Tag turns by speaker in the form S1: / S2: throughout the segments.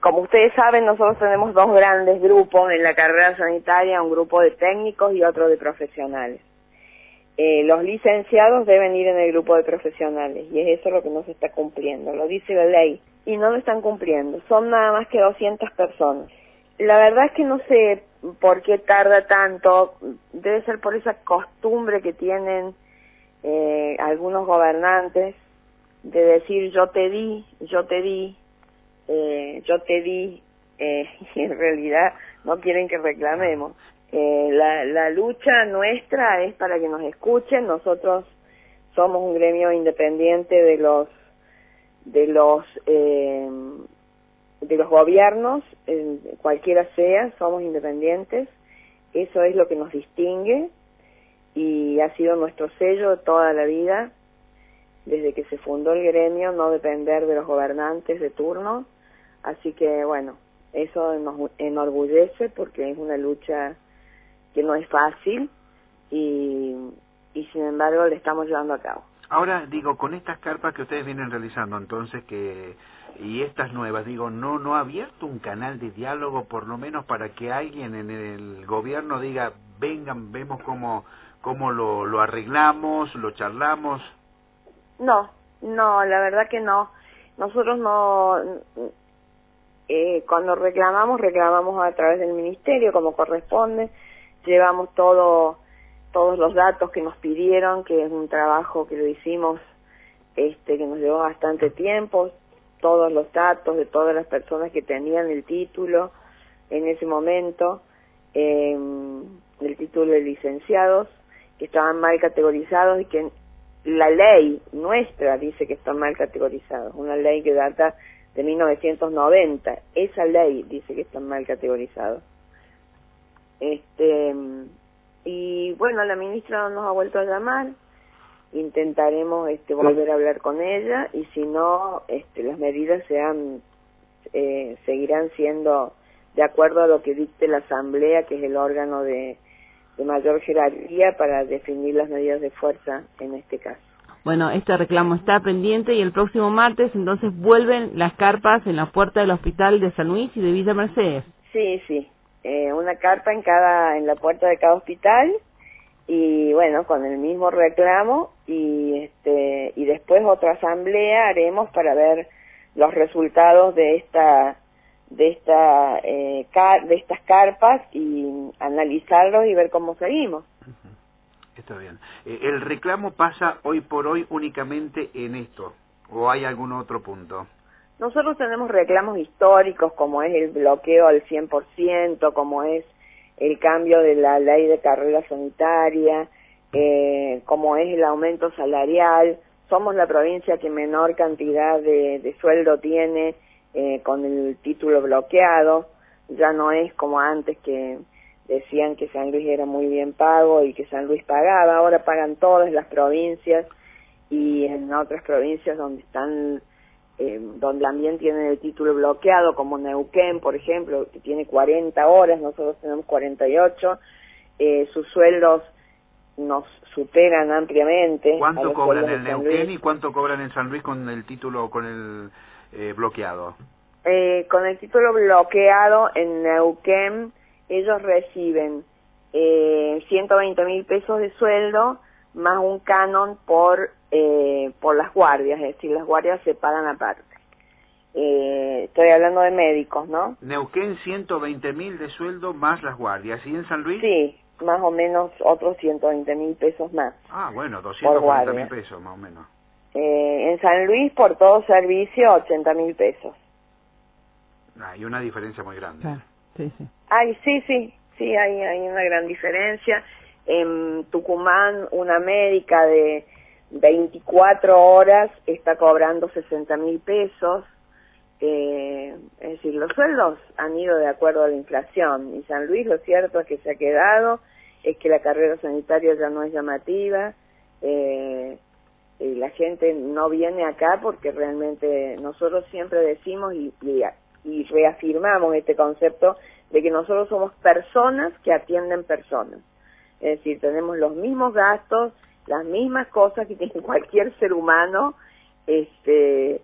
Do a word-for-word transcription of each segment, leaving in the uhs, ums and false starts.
S1: como ustedes saben, nosotros tenemos dos grandes grupos en la carrera sanitaria, un grupo de técnicos y otro de profesionales. Eh, los licenciados deben ir en el grupo de profesionales y es eso lo que no se está cumpliendo, lo dice la ley y no lo están cumpliendo, son nada más que doscientas personas. La verdad es que no sé por qué tarda tanto, debe ser por esa costumbre que tienen eh, algunos gobernantes de decir yo te di, yo te di, eh, yo te di, eh, y en realidad no quieren que reclamemos. Eh, la, la lucha nuestra es para que nos escuchen. Nosotros somos un gremio independiente de los de los eh, de los gobiernos, eh, cualquiera sea, somos independientes. Eso es lo que nos distingue y ha sido nuestro sello toda la vida, desde que se fundó el gremio, no depender de los gobernantes de turno. Así que bueno, eso nos enorgullece porque es una lucha que no es fácil y, y sin embargo le estamos llevando a cabo.
S2: Ahora, digo, con estas carpas que ustedes vienen realizando, entonces, que y estas nuevas, digo, ¿no no ha abierto un canal de diálogo, por lo menos para que alguien en el gobierno diga, vengan, vemos cómo, cómo lo, lo arreglamos, lo charlamos?
S1: No, no, la verdad que no. Nosotros no... Eh, cuando reclamamos, reclamamos a través del ministerio, como corresponde. Llevamos todo, todos los datos que nos pidieron, que es un trabajo que lo hicimos, este, que nos llevó bastante tiempo, todos los datos de todas las personas que tenían el título en ese momento, eh, el título de licenciados, que estaban mal categorizados y que la ley nuestra dice que están mal categorizados, una ley que data de mil novecientos noventa, esa ley dice que están mal categorizados. Este, y bueno, la ministra no nos ha vuelto a llamar, intentaremos este, volver a hablar con ella y si no, este, las medidas sean, eh, seguirán siendo de acuerdo a lo que dicte la Asamblea, que es el órgano de, de mayor jerarquía para definir las medidas de fuerza en este caso.
S3: Bueno, este reclamo está pendiente y el próximo martes entonces vuelven las carpas en la puerta del hospital de San Luis y de Villa Mercedes.
S1: Sí, sí. Eh, una carpa en cada en la puerta de cada hospital y bueno, con el mismo reclamo y este y después otra asamblea haremos para ver los resultados de esta de esta eh, car de estas carpas y analizarlos y ver cómo seguimos.
S2: Está bien. Eh, ¿El reclamo pasa hoy por hoy únicamente en esto o hay algún otro punto?
S1: Nosotros tenemos reclamos históricos, como es el bloqueo al cien por ciento, como es el cambio de la ley de carrera sanitaria, eh, como es el aumento salarial. Somos la provincia que menor cantidad de, de sueldo tiene eh, con el título bloqueado. Ya no es como antes que decían que San Luis era muy bien pago y que San Luis pagaba. Ahora pagan todas las provincias y en otras provincias donde están... Eh, donde también tienen el título bloqueado, como Neuquén, por ejemplo, que tiene cuarenta horas, nosotros tenemos cuarenta y ocho, eh, sus sueldos nos superan ampliamente.
S2: ¿Cuánto cobran en Neuquén y cuánto cobran en San Luis con el título, con el eh, bloqueado?
S1: Eh, con el título bloqueado en Neuquén, ellos reciben eh, ciento veinte mil pesos de sueldo, más un canon por eh, por las guardias, es decir, las guardias se pagan aparte. Eh, estoy hablando de médicos, ¿no?
S2: Neuquén ciento veinte mil de sueldo más las guardias, ¿y en San Luis?
S1: Sí, más o menos otros ciento veinte mil pesos más.
S2: Ah, bueno, doscientos cuarenta mil pesos más o menos.
S1: Eh, en San Luis, por todo servicio, ochenta mil pesos.
S2: Hay una diferencia muy grande.
S3: Ah, sí, sí.
S1: Ay, sí, sí, sí, hay, hay una gran diferencia. En Tucumán, una médica de veinticuatro horas está cobrando sesenta mil pesos. Eh, es decir, los sueldos han ido de acuerdo a la inflación. Y San Luis, lo cierto es que se ha quedado, es que la carrera sanitaria ya no es llamativa. Eh, y la gente no viene acá porque realmente nosotros siempre decimos y, y, y reafirmamos este concepto de que nosotros somos personas que atienden personas. Es decir, tenemos los mismos gastos, las mismas cosas que tiene cualquier ser humano, este,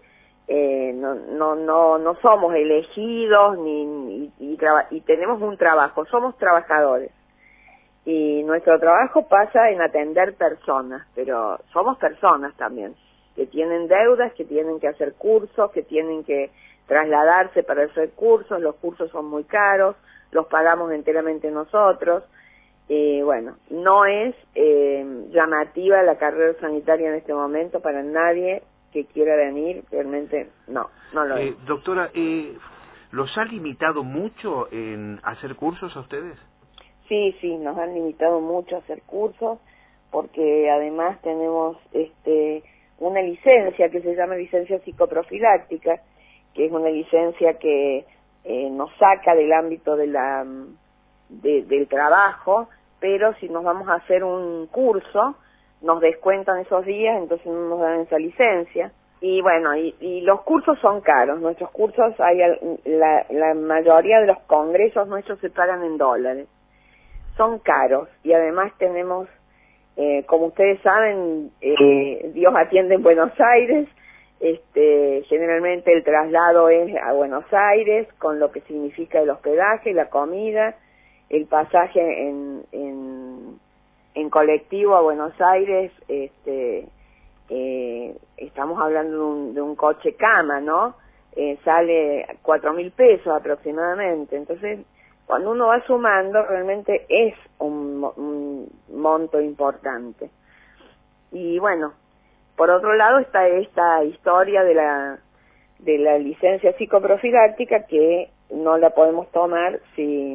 S1: eh, no, no, no, no somos elegidos ni, ni y, traba, y tenemos un trabajo, somos trabajadores. Y nuestro trabajo pasa en atender personas, pero somos personas también, que tienen deudas, que tienen que hacer cursos, que tienen que trasladarse para hacer cursos, los cursos son muy caros, los pagamos enteramente nosotros. Eh, bueno, no es eh, llamativa la carrera sanitaria en este momento para nadie que quiera venir, realmente no, no lo
S2: eh,
S1: es.
S2: Doctora, eh, ¿los ha limitado mucho en hacer cursos a ustedes?
S1: Sí, sí, nos han limitado mucho a hacer cursos, porque además tenemos este una licencia que se llama licencia psicoprofiláctica, que es una licencia que eh, nos saca del ámbito de la de, del trabajo, pero si nos vamos a hacer un curso, nos descuentan esos días, entonces no nos dan esa licencia. Y bueno, y, y los cursos son caros, nuestros cursos, hay la, la mayoría de los congresos nuestros se pagan en dólares. Son caros y además tenemos, eh, como ustedes saben, eh, Dios atiende en Buenos Aires, este, generalmente el traslado es a Buenos Aires, con lo que significa el hospedaje, la comida, el pasaje en, en, en colectivo a Buenos Aires, este, eh, estamos hablando de un, de un coche cama, ¿no? Eh, sale cuatro mil pesos aproximadamente, entonces cuando uno va sumando, realmente es un, un monto importante. Y bueno, por otro lado está esta historia de la de la licencia psicoprofiláctica, que no la podemos tomar si,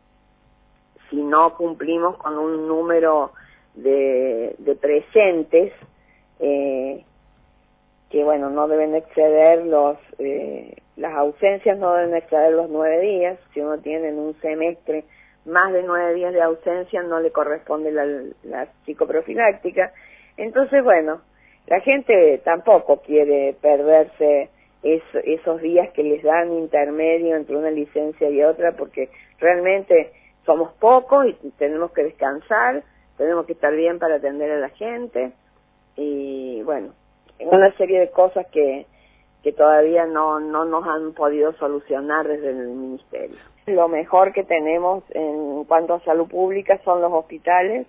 S1: si no cumplimos con un número de, de presentes, eh, que bueno, no deben exceder los, eh, las ausencias no deben exceder los nueve días. Si uno tiene en un semestre más de nueve días de ausencia, no le corresponde la, la psicoprofiláctica. Entonces, bueno, la gente tampoco quiere perderse es, esos días que les dan intermedio entre una licencia y otra, porque realmente somos pocos y tenemos que descansar, tenemos que estar bien para atender a la gente, y bueno, una serie de cosas que, que todavía no, no nos han podido solucionar desde el Ministerio. Lo mejor que tenemos en cuanto a salud pública son los hospitales.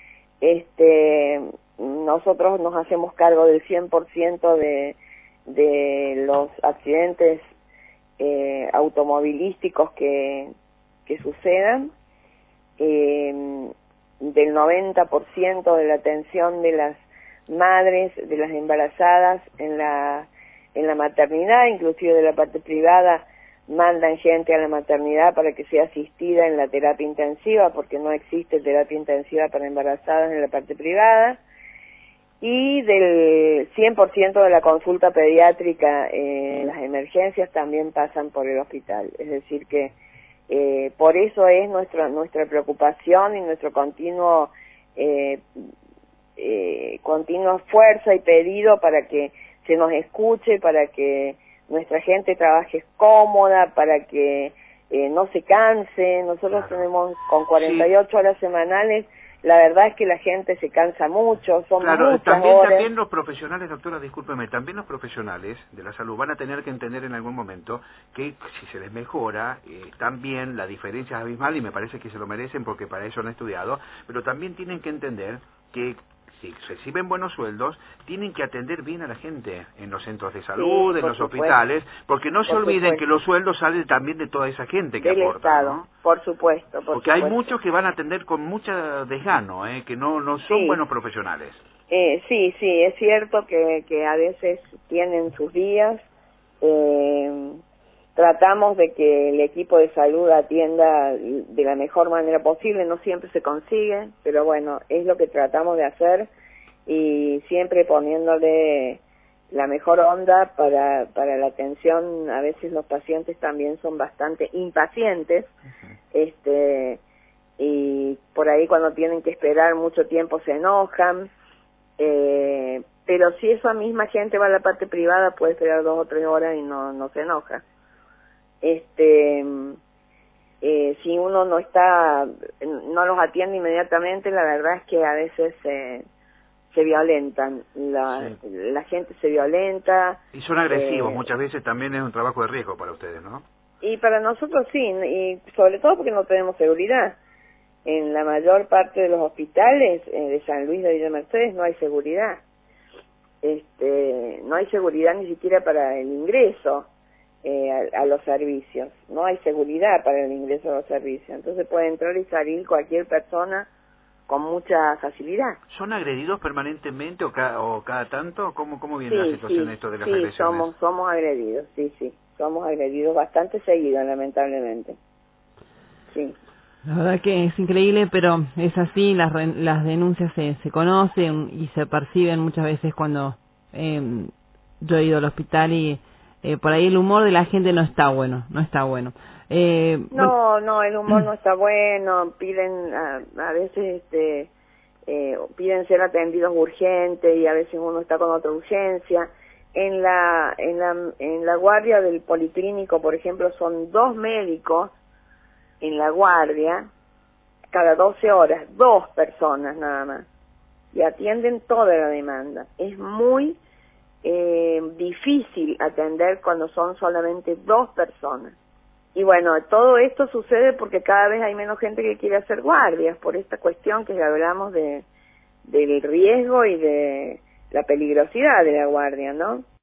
S1: Este, nosotros nos hacemos cargo del cien por ciento de, de los accidentes eh, automovilísticos que, que sucedan, eh, del noventa por ciento de la atención de las madres, de las embarazadas en la en la maternidad, inclusive de la parte privada, mandan gente a la maternidad para que sea asistida en la terapia intensiva, porque no existe terapia intensiva para embarazadas en la parte privada, y del cien por ciento de la consulta pediátrica en las emergencias también pasan por el hospital, es decir que eh, por eso es nuestra nuestra preocupación y nuestro continuo eh, Eh, continua fuerza y pedido para que se nos escuche, para que nuestra gente trabaje cómoda, para que eh, no se canse. Nosotros
S2: Claro.
S1: tenemos con cuarenta y ocho sí. horas semanales, la verdad es que la gente se cansa mucho, son
S2: claro,
S1: muchas
S2: también,
S1: horas.
S2: También los profesionales, doctora, discúlpeme, también los profesionales de la salud van a tener que entender en algún momento que si se les mejora, eh, también la diferencia es abismal, y me parece que se lo merecen porque para eso han estudiado, pero también tienen que entender que si reciben buenos sueldos, tienen que atender bien a la gente en los centros de salud,
S1: Sí,
S2: en los
S1: supuesto.
S2: hospitales, porque no se
S1: Por
S2: olviden
S1: supuesto.
S2: que los sueldos salen también de toda esa gente que
S1: del
S2: aporta,
S1: Estado,
S2: ¿no?
S1: por supuesto, por
S2: porque
S1: supuesto.
S2: hay muchos que van a atender con mucha desgano, ¿eh? Que no no son
S1: Sí.
S2: buenos profesionales.
S1: Eh, sí, sí, es cierto que, que a veces tienen sus días. Eh, tratamos de que el equipo de salud atienda de la mejor manera posible, no siempre se consigue, pero bueno, es lo que tratamos de hacer, y siempre poniéndole la mejor onda para, para la atención. A veces los pacientes también son bastante impacientes, uh-huh. este y por ahí cuando tienen que esperar mucho tiempo se enojan, eh, pero si esa misma gente va a la parte privada puede esperar dos o tres horas y no, no se enoja. Este, eh, si uno no está, no los atiende inmediatamente, la verdad es que a veces eh, se violentan, la,
S2: Sí.
S1: la gente se violenta.
S2: Y son agresivos,
S1: eh,
S2: muchas veces también es un trabajo de riesgo para ustedes, ¿no?
S1: Y para nosotros sí, y sobre todo porque no tenemos seguridad. En la mayor parte de los hospitales eh, de San Luis de Villa Mercedes no hay seguridad. Este, no hay seguridad ni siquiera para el ingreso eh, a, a los servicios. No hay seguridad para el ingreso a los servicios. Entonces puede entrar y salir cualquier persona con mucha facilidad.
S2: ¿Son agredidos permanentemente o cada, o cada tanto? ¿Cómo, cómo viene la
S1: Sí,
S2: situación
S1: sí,
S2: esto de las
S1: sí,
S2: agresiones?
S1: somos, somos agredidos, sí, sí. Somos agredidos bastante seguido, lamentablemente. Sí.
S3: La verdad que es increíble, pero es así, las, re- las denuncias se, se conocen y se perciben muchas veces cuando eh, yo he ido al hospital y eh, por ahí el humor de la gente no está bueno, no está bueno. Eh, bueno,
S1: No, no, el humor no está bueno, piden a, a veces este eh, piden ser atendidos urgentes y a veces uno está con otra urgencia. En la en la en la guardia del policlínico, por ejemplo, son dos médicos en la guardia cada doce horas, dos personas nada más, y atienden toda la demanda. Es muy eh, difícil atender cuando son solamente dos personas. Y bueno, todo esto sucede porque cada vez hay menos gente que quiere hacer guardias, por esta cuestión que hablamos de del riesgo y de la peligrosidad de la guardia, ¿no?